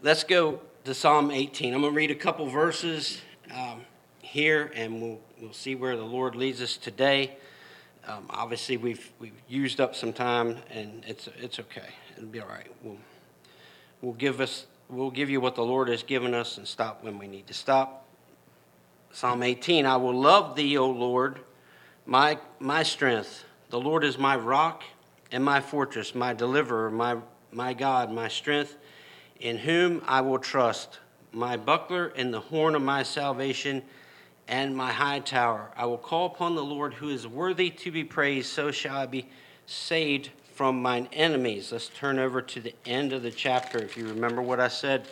Let's go to Psalm 18. I'm going to read a couple verses here, and we'll see where the Lord leads us today. Obviously, we've used up some time, and it's okay. It'll be all right. We'll give you what the Lord has given us, and stop when we need to stop. Psalm 18. I will love thee, O Lord, my strength. The Lord is my rock and my fortress, my deliverer, my God, my strength, in whom I will trust, my buckler and the horn of my salvation, and my high tower. I will call upon the Lord, who is worthy to be praised, so shall I be saved from mine enemies. Let's turn over to the end of the chapter. If you remember what I said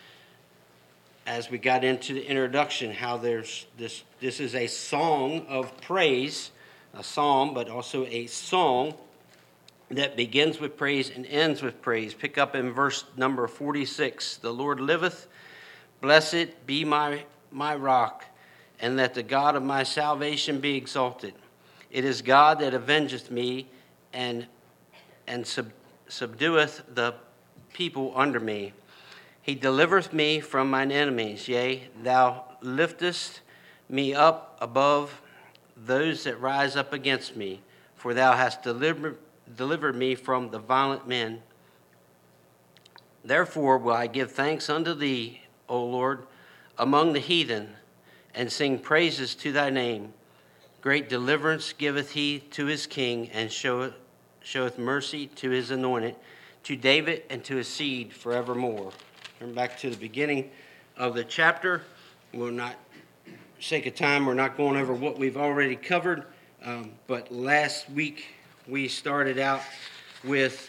as we got into the introduction, how there's this is a song of praise, a psalm, but also a song that begins with praise and ends with praise. Pick up in verse number 46. The Lord liveth, blessed be my rock, and let the God of my salvation be exalted. It is God that avengeth me, and subdueth the people under me. He delivereth me from mine enemies. Yea, thou liftest me up above those that rise up against me. For thou hast delivered me from the violent men. Therefore will I give thanks unto thee, O Lord, among the heathen, and sing praises to thy name. Great deliverance giveth he to his king, and showeth mercy to his anointed, to David and to his seed forevermore. Turn back to the beginning of the chapter. We'll not, for sake of time, we're not going over what we've already covered, but last week we started out with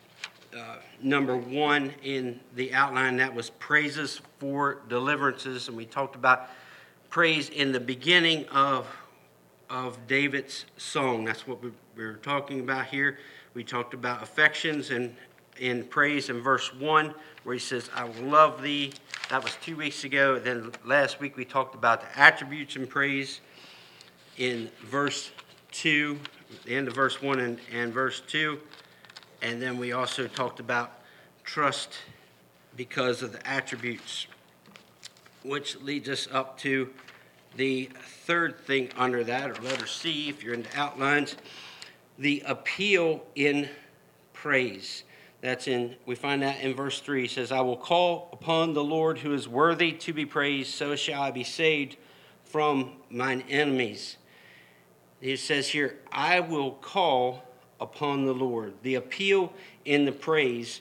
number one in the outline. That was praises for deliverances, and we talked about praise in the beginning of David's song. That's what we were talking about here. We talked about affections and in praise in verse 1, where he says, I will love thee. That was 2 weeks ago. Then last week we talked about the attributes in praise in verse 2, the end of verse 1 and verse 2. And then we also talked about trust because of the attributes, which leads us up to the third thing under that, or letter C, if you're in the outlines, the appeal in praise. We find that in verse 3. He says, I will call upon the Lord, who is worthy to be praised, so shall I be saved from mine enemies. He says here, I will call upon the Lord. The appeal in the praise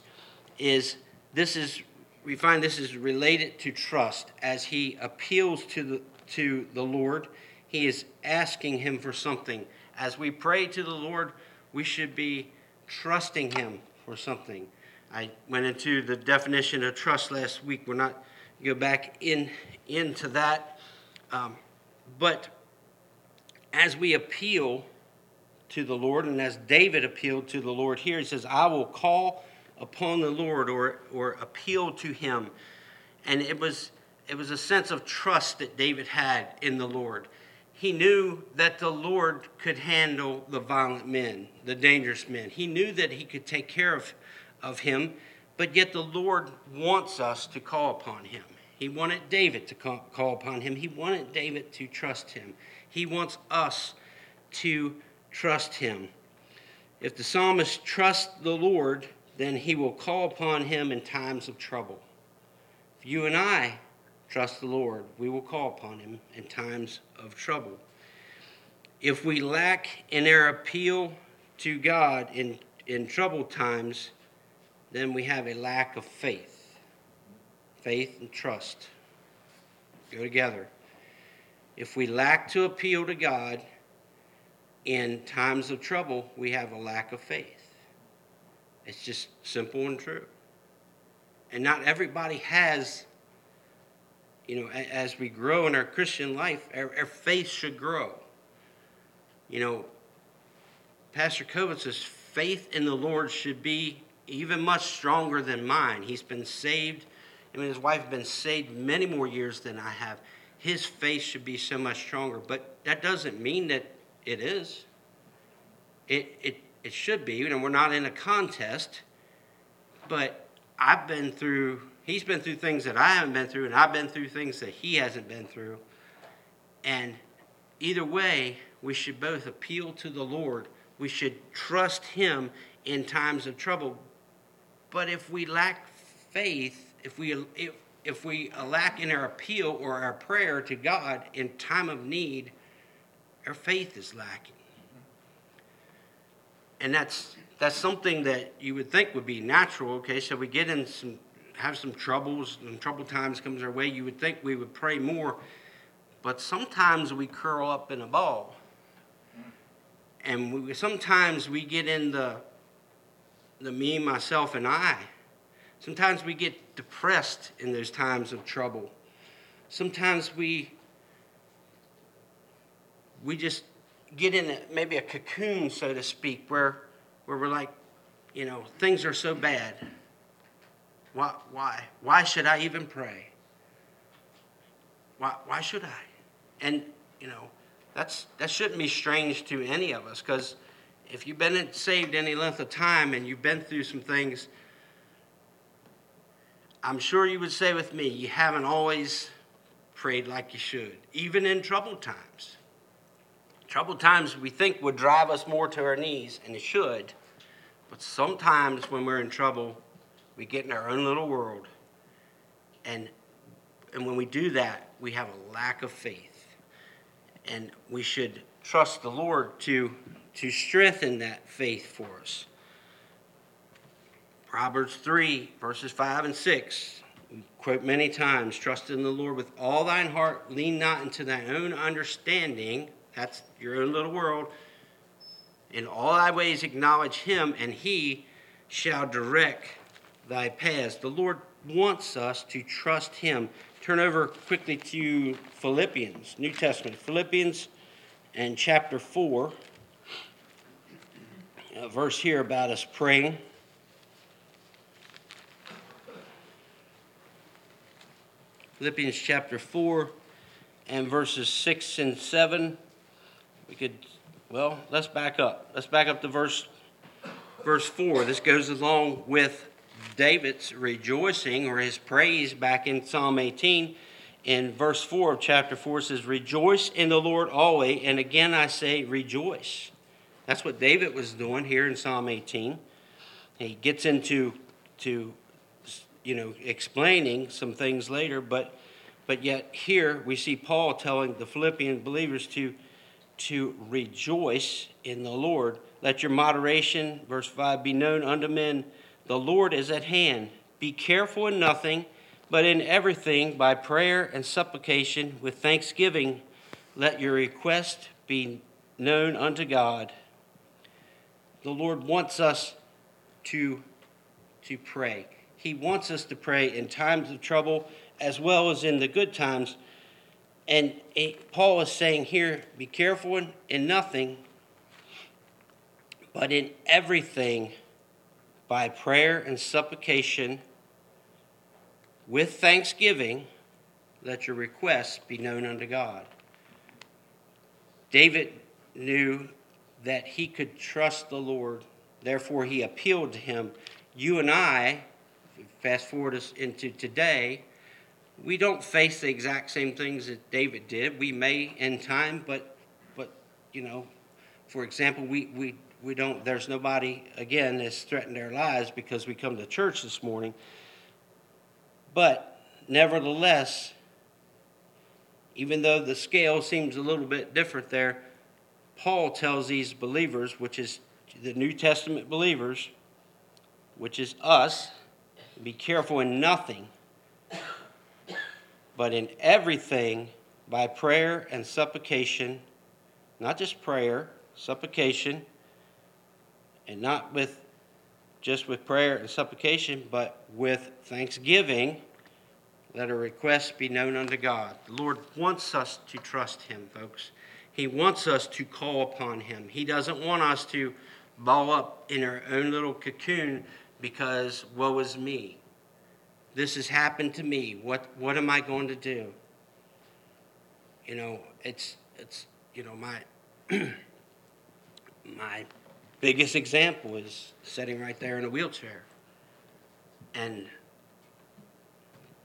we find this is related to trust. As he appeals to the Lord, he is asking him for something. As we pray to the Lord, we should be trusting him for something. I went into the definition of trust last week. We're not going to go back into that. But as we appeal to the Lord, and as David appealed to the Lord here, he says, I will call upon the Lord, or appeal to him. And it was a sense of trust that David had in the Lord. He knew that the Lord could handle the violent men, the dangerous men. He knew that he could take care of him, but yet the Lord wants us to call upon him. He wanted David to call upon him. He wanted David to trust him. He wants us to trust him. If the psalmist trusts the Lord, then he will call upon him in times of trouble. If you and I trust the Lord, we will call upon him in times of trouble. If we lack in our appeal to God in troubled times, then we have a lack of faith. Faith and trust go together. If we lack to appeal to God in times of trouble, we have a lack of faith. It's just simple and true. And not everybody has, as we grow in our Christian life, our faith should grow. Pastor Kovitz's faith in the Lord should be even much stronger than mine. He's been saved. His wife has been saved many more years than I have. His faith should be so much stronger. But that doesn't mean that it is. It should be. We're not in a contest. But I've been through He's been through things that I haven't been through, and I've been through things that he hasn't been through. And either way, we should both appeal to the Lord. We should trust him in times of trouble. But if we lack faith, if we lack in our appeal or our prayer to God in time of need, our faith is lacking. And that's something that you would think would be natural. Okay, so we get in have some troubles, and trouble times comes our way. You would think we would pray more, but sometimes we curl up in a ball, and sometimes we get in the me, myself, and I. Sometimes we get depressed in those times of trouble. Sometimes we just get in maybe a cocoon, so to speak, where we're like, things are so bad. Why should I even pray? Why should I? And that shouldn't be strange to any of us, because if you've been saved any length of time and you've been through some things, I'm sure you would say with me, you haven't always prayed like you should, even in troubled times. Troubled times we think would drive us more to our knees, and it should. But sometimes when we're in trouble, we get in our own little world. And when we do that, we have a lack of faith. And we should trust the Lord to strengthen that faith for us. Proverbs 3, verses 5 and 6. We quote many times, trust in the Lord with all thine heart, lean not into thine own understanding. That's your own little world. In all thy ways acknowledge him, and he shall direct thy paths. The Lord wants us to trust him. Turn over quickly to Philippians, New Testament. Philippians and chapter 4. A verse here about us praying. Philippians chapter 4 and verses 6 and 7. Let's back up. Let's back up to verse 4. This goes along with David's rejoicing or his praise back in Psalm 18. In verse 4 of chapter 4 it says, rejoice in the Lord always, and again I say rejoice. That's what David was doing here in Psalm 18. He gets into explaining some things later, but yet here we see Paul telling the Philippian believers to rejoice in the Lord. Let your moderation, verse 5, be known unto men. The Lord is at hand. Be careful in nothing, but in everything by prayer and supplication with thanksgiving, let your request be known unto God. The Lord wants us to pray. He wants us to pray in times of trouble as well as in the good times. And Paul is saying here, be careful in nothing, but in everything by prayer and supplication with thanksgiving, let your requests be known unto God. David knew that he could trust the Lord, therefore he appealed to him. You and I, fast forward us into today, we don't face the exact same things that David did. We may in time, but for example, we don't. There's nobody again that's threatened our lives because we come to church this morning. But nevertheless, even though the scale seems a little bit different there, Paul tells these believers, which is the New Testament believers, which is us, be careful in nothing, but in everything by prayer and supplication, not just prayer, supplication, and not just with prayer and supplication, but with thanksgiving, let our requests be known unto God. The Lord wants us to trust him, folks. He wants us to call upon him. He doesn't want us to ball up in our own little cocoon because woe is me. This has happened to me. What am I going to do? It's my biggest example is sitting right there in a wheelchair. And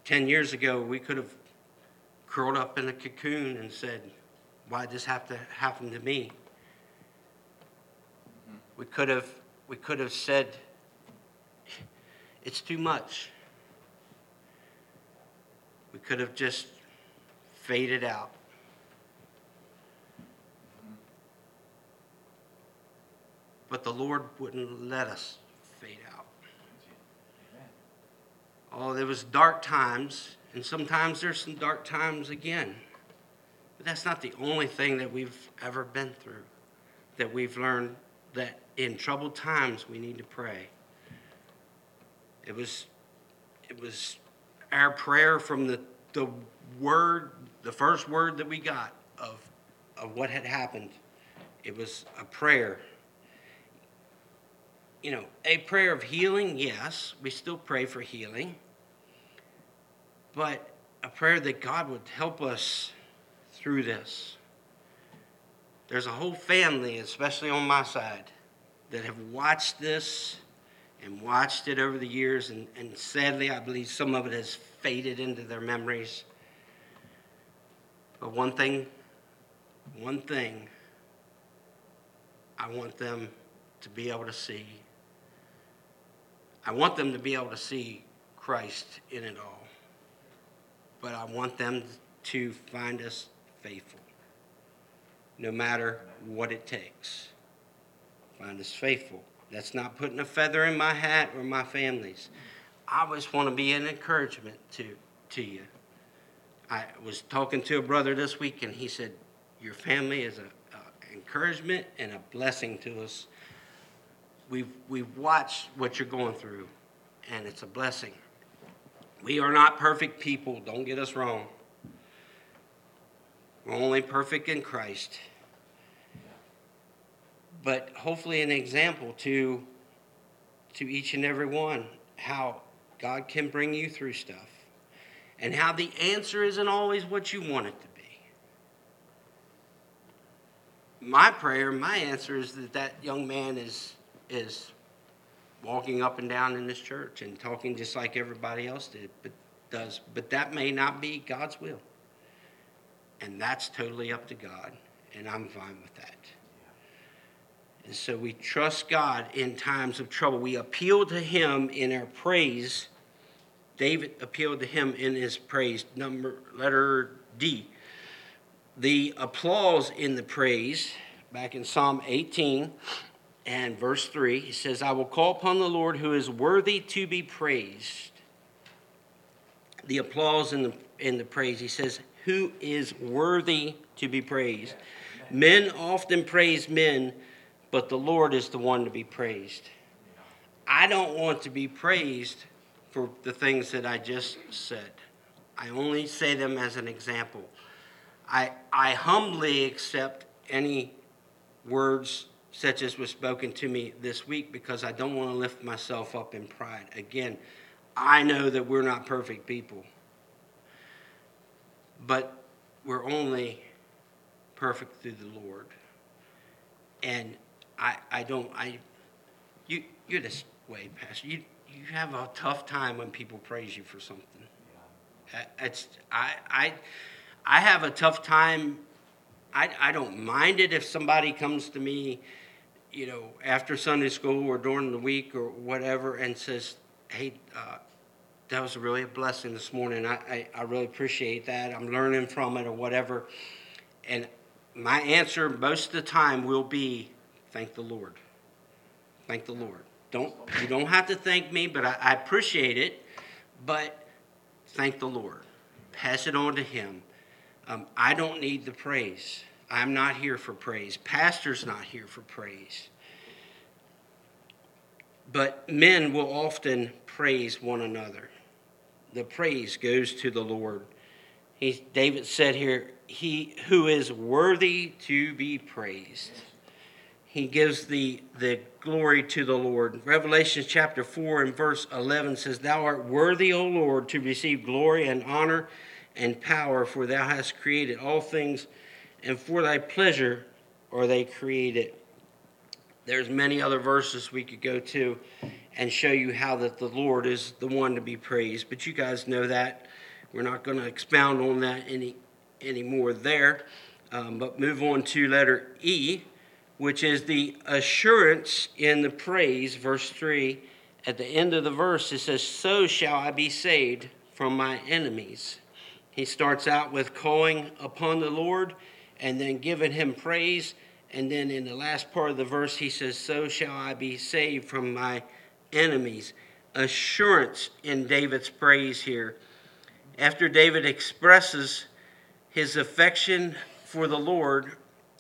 10 years ago, we could have curled up in a cocoon and said, why did this have to happen to me? We could have said, it's too much. We could have just faded out. But the Lord wouldn't let us fade out. Oh, there was dark times, and sometimes there's some dark times again. But that's not the only thing that we've ever been through, that we've learned that in troubled times we need to pray. It was our prayer from the first word that we got of what had happened. It was a prayer. You know, a prayer of healing, yes, we still pray for healing. But a prayer that God would help us through this. There's a whole family, especially on my side, that have watched this and watched it over the years, and sadly, I believe some of it has faded into their memories. But one thing, I want them to be able to see. I want them to be able to see Christ in it all. But I want them to find us faithful, no matter what it takes. Find us faithful. That's not putting a feather in my hat or my family's. I just want to be an encouragement to you. I was talking to a brother this week, and he said, your family is an encouragement and a blessing to us. We've watched what you're going through, and it's a blessing. We are not perfect people. Don't get us wrong. We're only perfect in Christ. But hopefully an example to each and every one, how God can bring you through stuff, and how the answer isn't always what you want it to be. My prayer, my answer is that young man is walking up and down in this church and talking just like everybody else does. But that may not be God's will. And that's totally up to God, and I'm fine with that. And so we trust God in times of trouble. We appeal to him in our praise. David appealed to him in his praise. Letter D. The applause in the praise, back in Psalm 18 and verse 3, he says, I will call upon the Lord who is worthy to be praised. The applause in the praise, he says, who is worthy to be praised. Men often praise men, but the Lord is the one to be praised. I don't want to be praised for the things that I just said. I only say them as an example. I humbly accept any words such as was spoken to me this week, because I don't want to lift myself up in pride. Again, I know that we're not perfect people, but we're only perfect through the Lord. And you're this way, Pastor. You have a tough time when people praise you for something. I have a tough time. I don't mind it if somebody comes to me, after Sunday school or during the week or whatever, and says, hey, that was really a blessing this morning. I really appreciate that. I'm learning from it or whatever. And my answer most of the time will be, thank the Lord. Thank the Lord. You don't have to thank me, but I appreciate it. But thank the Lord. Pass it on to him. I don't need the praise. I'm not here for praise. Pastor's not here for praise. But men will often praise one another. The praise goes to the Lord. David said here, he who is worthy to be praised. He gives the glory to the Lord. Revelation chapter 4 and verse 11 says, Thou art worthy, O Lord, to receive glory and honor and power, for thou hast created all things, and for thy pleasure are they created. There's many other verses we could go to and show you how that the Lord is the one to be praised. But you guys know that. We're not going to expound on that any more there. But move on to letter E, which is the assurance in the praise, verse 3. At the end of the verse, it says, "So shall I be saved from my enemies." He starts out with calling upon the Lord and then giving him praise. And then in the last part of the verse, he says, "So shall I be saved from my enemies." Assurance in David's praise here. After David expresses his affection for the Lord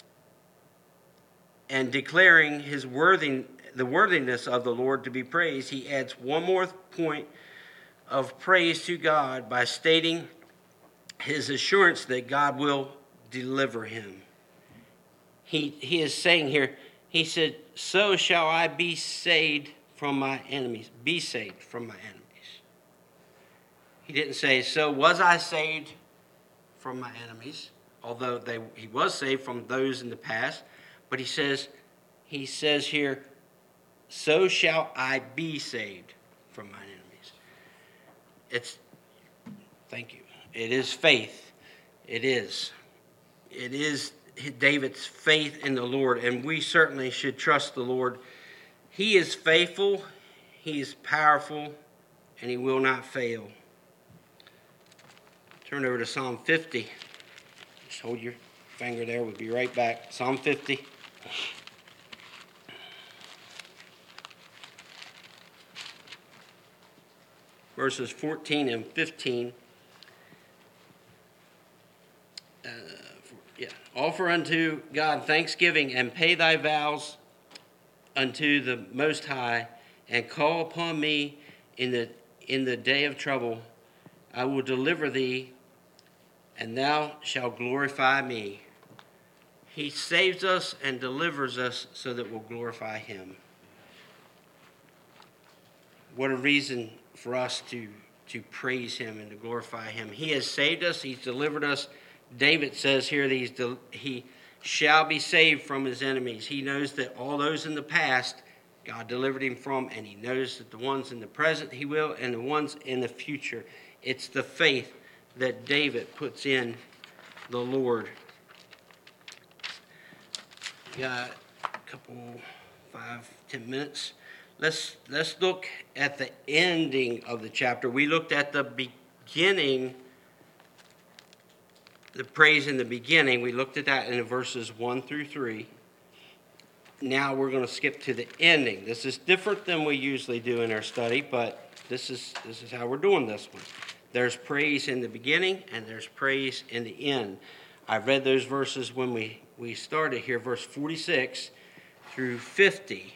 and declaring the worthiness of the Lord to be praised, he adds one more point of praise to God by stating his assurance that God will deliver him. He is saying here, he said, "So shall I be saved from my enemies." Be saved from my enemies. He didn't say, "So was I saved from my enemies," although he was saved from those in the past. But he says here, "So shall I be saved from my enemies." Thank you. It is faith. It is David's faith in the Lord, and we certainly should trust the Lord. He is faithful, he is powerful, and he will not fail. Turn over to Psalm 50. Just hold your finger there. We'll be right back. Psalm 50. Verses 14 and 15. Offer unto God thanksgiving and pay thy vows unto the Most High, and call upon me in the day of trouble. I will deliver thee, and thou shalt glorify me. He saves us and delivers us so that we'll glorify him. What a reason for us to praise him and to glorify him. He has saved us. He's delivered us. David says here that he shall be saved from his enemies. He knows that all those in the past, God delivered him from, and he knows that the ones in the present he will, and the ones in the future. It's the faith that David puts in the Lord. Got a couple, 5-10 minutes. Let's look at the ending of the chapter. We looked at the beginning, the praise in the beginning. We looked at that in verses 1 through 3. Now we're going to skip to the ending. This is different than we usually do in our study, but this is how we're doing this one. There's praise in the beginning and there's praise in the end. I read those verses when we started here, verse 46 through 50.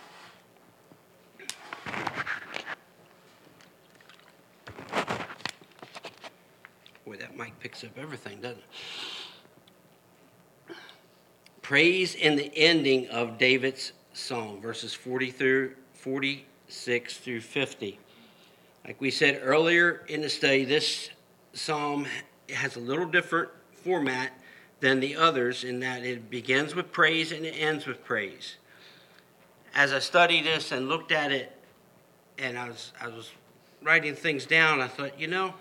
Boy, that mic picks up everything, doesn't it? Praise in the ending of David's song, verses 46 through 50. Like we said earlier in the study, this psalm has a little different format than the others in that it begins with praise and it ends with praise. As I studied this and looked at it, and I was writing things down, I thought,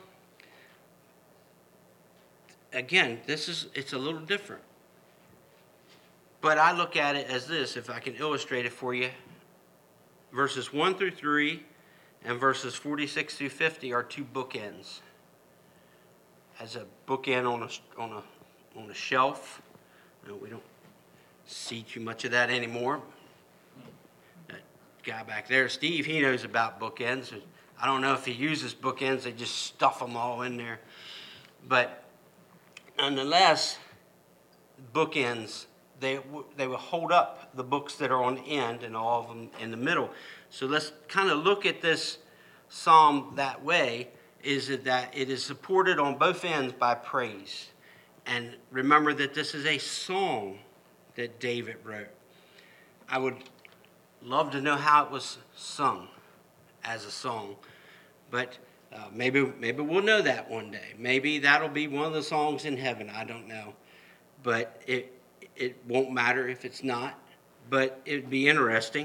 again, it's a little different. But I look at it as this, if I can illustrate it for you. Verses 1 through 3 and verses 46 through 50 are two bookends. As a bookend on a shelf. We don't see too much of that anymore. That guy back there, Steve, he knows about bookends. I don't know if he uses bookends. They just stuff them all in there. But nonetheless, bookends, they will hold up the books that are on the end and all of them in the middle. So let's kind of look at this psalm that way, is that it is supported on both ends by praise. And remember that this is a song that David wrote. I would love to know how it was sung as a song, but maybe we'll know that one day. Maybe that'll be one of the songs in heaven. I don't know, but it won't matter if it's not. but it'd be interesting.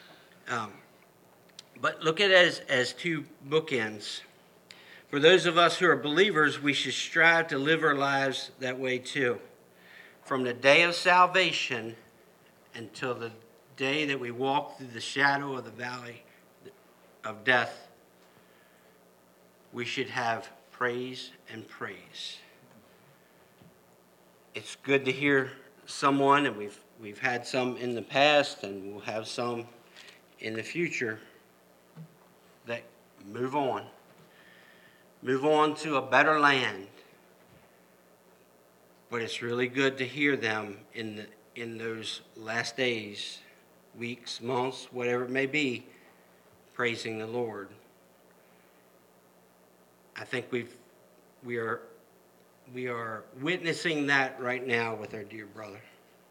But look at it as two bookends. For those of us who are believers, we should strive to live our lives that way too. From the day of salvation until the day that we walk through the shadow of the valley of death, we should have praise and praise. It's good to hear someone, and we've had some in the past, and we'll have some in the future, that move on to a better land. But it's really good to hear them in those last days, weeks, months, whatever it may be, praising the Lord. I think we are witnessing that right now with our dear brother.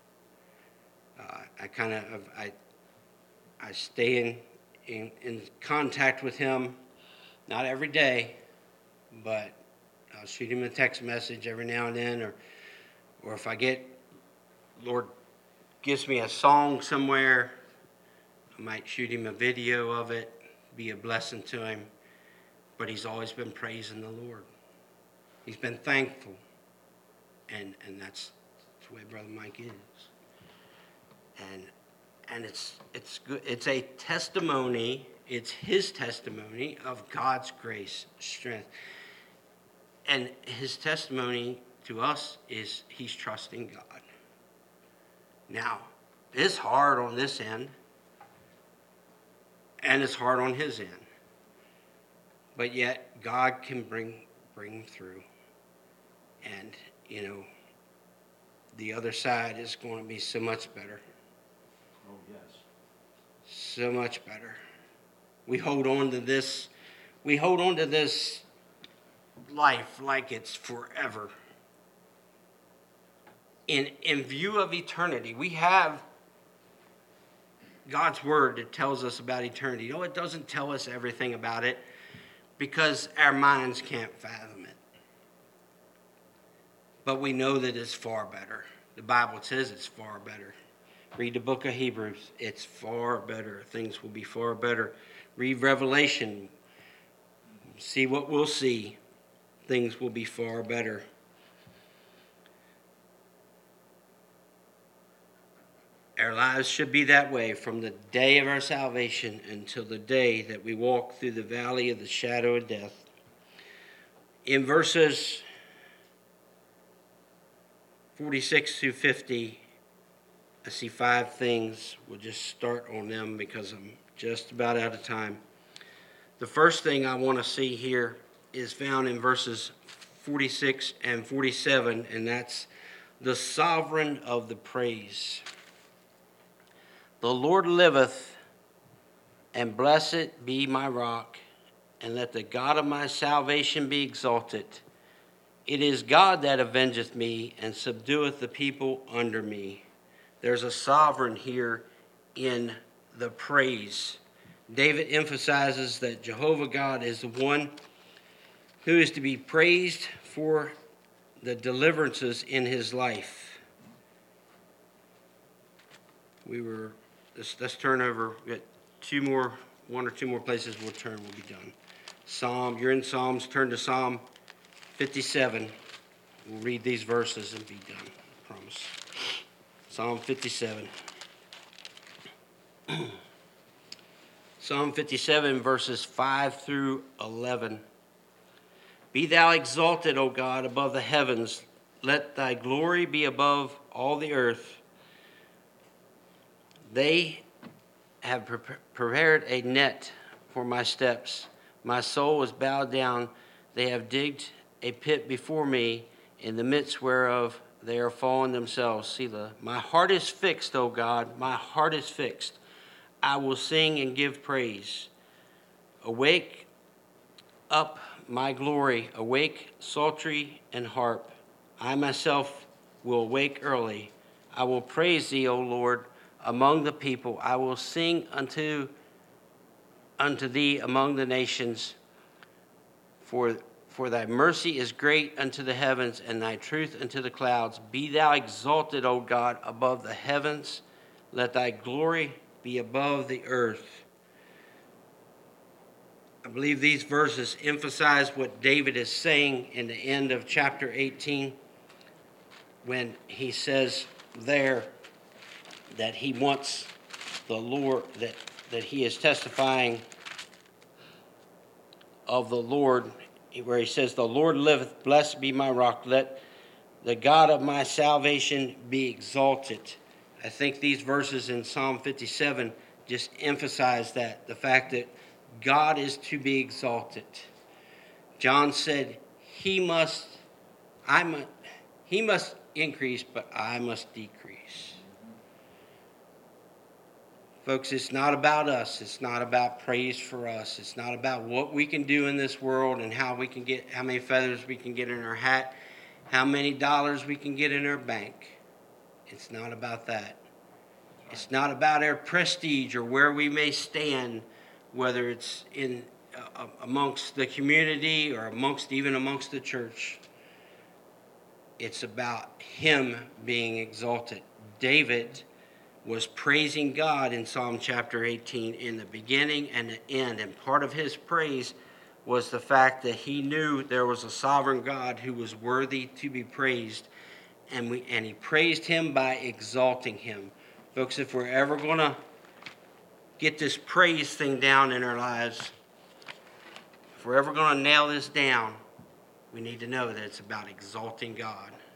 I stay in contact with him, not every day, but I'll shoot him a text message every now and then, or if I get, Lord gives me a song somewhere, I might shoot him a video of it, be a blessing to him. But he's always been praising the Lord. He's been thankful. And that's the way Brother Mike is. And it's good. It's a testimony. It's his testimony of God's grace, strength. And his testimony to us is he's trusting God. Now, it's hard on this end, and it's hard on his end. But yet, God can bring through. And, the other side is going to be so much better. Oh, yes. So much better. We hold on to this life like it's forever. In view of eternity, we have God's word that tells us about eternity. It doesn't tell us everything about it, because our minds can't fathom it. But we know that it's far better. The Bible says it's far better. Read the book of Hebrews. It's far better. Things will be far better. Read Revelation. See what we'll see. Things will be far better. Our lives should be that way from the day of our salvation until the day that we walk through the valley of the shadow of death. In verses 46 through 50, I see 5 things. We'll just start on them because I'm just about out of time. The first thing I want to see here is found in verses 46 and 47, and that's the sovereign of the praise. The Lord liveth, and blessed be my rock, and let the God of my salvation be exalted. It is God that avengeth me, and subdueth the people under me. There's a sovereign here in the praise. David emphasizes that Jehovah God is the one who is to be praised for the deliverances in his life. Let's turn over. We got one or two more places we'll turn. We'll be done. You're in Psalms. Turn to Psalm 57. We'll read these verses and be done. I promise. Psalm 57. Psalm 57, verses 5 through 11. Be thou exalted, O God, above the heavens. Let thy glory be above all the earth. They have prepared a net for my steps. My soul is bowed down. They have digged a pit before me, in the midst whereof they are fallen themselves. Selah. My heart is fixed, O God. My heart is fixed. I will sing and give praise. Awake up, my glory. Awake, psaltery and harp. I myself will awake early. I will praise thee, O Lord, among the people. I will sing unto thee among the nations. For thy mercy is great unto the heavens, and thy truth unto the clouds. Be thou exalted, O God, above the heavens. Let thy glory be above the earth. I believe these verses emphasize what David is saying in the end of chapter 18 when he says there that he wants the Lord, that he is testifying of the Lord, where he says, the Lord liveth, blessed be my rock, let the God of my salvation be exalted. I think these verses in Psalm 57 just emphasize that, the fact that God is to be exalted. John said, he must increase, but I must decrease. Folks, it's not about us. It's not about praise for us. It's not about what we can do in this world and how many feathers we can get in our hat, how many dollars we can get in our bank. It's not about that. It's not about our prestige or where we may stand, whether it's in amongst the community or even amongst the church. It's about him being exalted. David was praising God in Psalm chapter 18 in the beginning and the end. And part of his praise was the fact that he knew there was a sovereign God who was worthy to be praised. And he praised him by exalting him. Folks, if we're ever going to get this praise thing down in our lives, if we're ever going to nail this down, we need to know that it's about exalting God.